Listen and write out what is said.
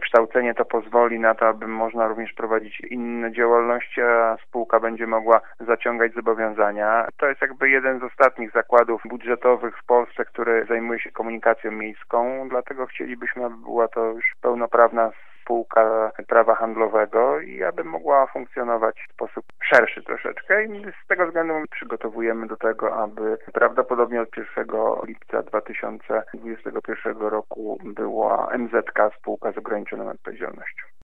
przekształcenie to pozwoli na to, aby można również prowadzić inne działalności, a spółka będzie mogła zaciągać zobowiązania. To jest jakby jeden z ostatnich zakładów budżetowych w Polsce, który zajmuje się komunikacją miejską, dlatego chcielibyśmy, aby była to już pełnoprawna spółka prawa handlowego i aby mogła funkcjonować w sposób szerszy troszeczkę. I z tego względu przygotowujemy do tego, aby prawdopodobnie od 1 lipca 2021 roku była MZK, spółka z ograniczoną odpowiedzialnością.